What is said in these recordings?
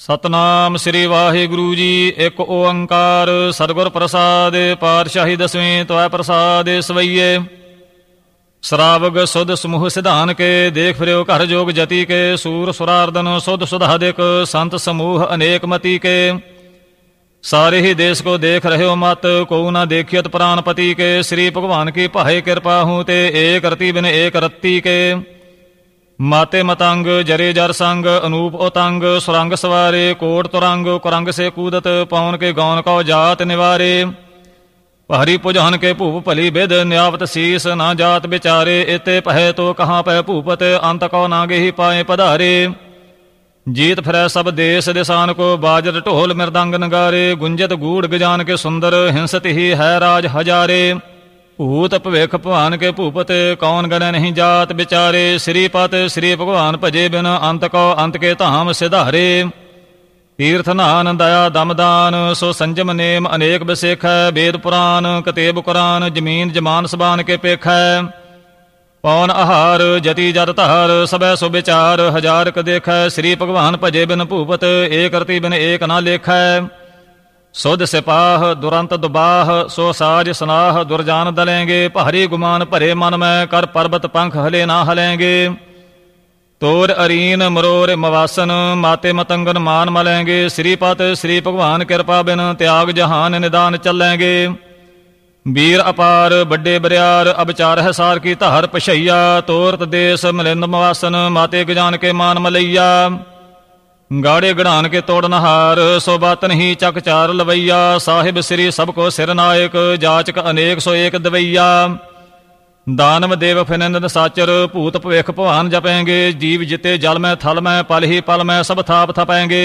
ਸਤਨਾਮ ਸ੍ਰੀ ਵਾਹਿਗੁਰੂ ਜੀ। ਇੱਕ ਓੰਕਾਰ ਸਤਿਗੁਰ ਪ੍ਰਸਾਦ। ਪਾਤਸ਼ਾਹੀ ਦਸਵੀਂ ਤਵੈ ਪ੍ਰਸਾਦ ਸਵਈਏ। ਸਰਾਵਗ ਸੁਧ ਸਮੂਹ ਸਿਧਾਨ ਕੇ, ਦੇਖ ਫਿਰਿਓ ਘਰ ਜੋਗ ਜਤੀ ਕੇ। ਸੂਰ ਸੁਰਾਰਦਨ ਸੁਧ ਸੁਧਾਦਿਕ, ਸੰਤ ਸਮੂਹ ਅਨੇਕ ਮਤੀ ਕੇ। सारे ही देश को देख रहे हो मत, को न देखियत प्राणपति के। श्री भगवान की भाई कृपा हूँ ते, एक रति बिन एक रत्ती के। माते मतंग जरे जर संग, अनूप उतंग सुरंग सवारे। कोट तुरंग कुरंग से कूदत, पवन के गौन को जात निवारे। हरि पुजहन के भूप भली बिद, न्यावत शीस ना जात बिचारे। इते पहे तो कहाँ पह भूपत, अंत को नागे ही पाए पधारे। जीत फिरै सब देश दिसान को, बाजर ढोल मृदंग नगारे। गुंजत गूढ़ गजान के सुंदर, हिंसत ही है राज हजारे। भूत भविख भवान के भूपत, कौन गण नहीं जात बिचारे। श्रीपत श्री भगवान भजे बिन, अंत को अंत के धाम सिधारे। तीर्थ नान दया दमदान, सो संजम नेम अनेक बिसेख। वेद पुराण कतेब कुरान, जमीन जमान सबान के पेख। पौन आहार जति जत तहार, सबै सो विचार हजार क देख। श्री भगवान भजे बिन भूपत, एक रति बिन एक ना लेख। सुध सिपाह दुरंत दुबाह, सो साज सनाह दुरजान दलेंगे। भारी गुमान भरे मन में, कर पर्वत पंख हले ना हलेंगे। तोर अरीन मरोर मवासन, माते मतंगन मान मलेंगे। श्रीपत श्री भगवान कृपा बिन, त्याग जहान निदान चलेंगे। वीर अपार बड़े बरियार, अब चार है सार की धार पछैया। तोरत देश मलिंद मवासन, माते गजान के मान मलैया। गाड़े गढ़ान के तोड़ नहार, सो बातन ही चक चार लवैया। साहिब श्री सबको सिर नायक, जाचक अनेक सो एक दवैया। दानव देव फिनिंद साचर, भूत भविख भवान जपेंगे। जीव जिते जल में थल में, पल ही पल में सब थाप थपेंगे।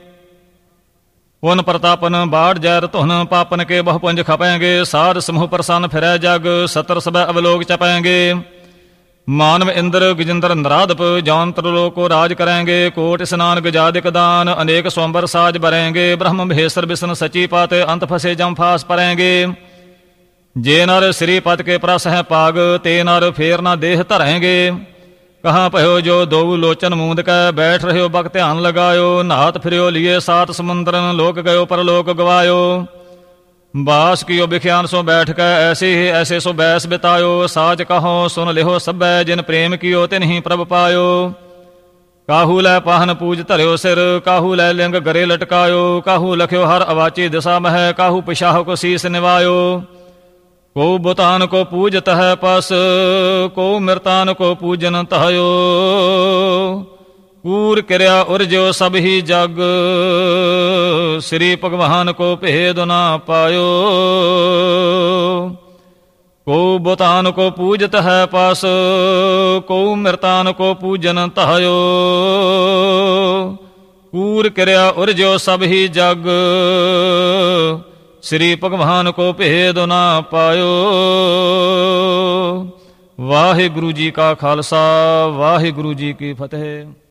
उन प्रतापन बाढ़ जैर धुन, पापन के बहुपुंज खपेंगे। साध समूह प्रसन्न फिरै जग, सतर सब अवलोक चपेंगे। मानव इंद्र गजिंद्र नराधप, जौन त्रिलोक को राज करेंगे। कोट स्नान गजादिक दान, अनेक स्वंबर साज बरेंगे। ब्रह्म महेश्वर विष्णु सची पात, अंत फंसे जम फास परेंगे। जे नर श्रीपद के प्रस है पाग, ते नर फेर न देह धरेंगे। कहाँ पहो जो दो लोचन मूंद कै, बैठ रहे हो बक ध्यान लगायो। नहात फिरियो लिए सात समुंदरन, लोक गयो परलोक गवायो। बास कियो बिख्यान सो बैठ कै, ऐसे ही ऐसे सो बैस बितायो। साज कहो सुन लिहो सबै, जिन प्रेम कियो तिन ही प्रभ पायो। काहू लै पाहन पूज धरियो सिर, काहू लै लिंग गरे लटकायो। काहू लख्यो हर अवाची दिशा मह, काहू पिशाह को शीस निवायो। को बुतान को पूजत है पस, को मृतान को पूजन तहयो। कूर क्रिया उर्जो सब ही जग, श्री भगवान को भेद ना पायो। को बुतान को पूजत है पस, को मृतान को पूजन तहयो। कूर क्रिया उर्जो सब ही जग, श्री भगवान को भेद ना पायो। वाहिगुरु जी का खालसा, वाहिगुरु जी की फतेह।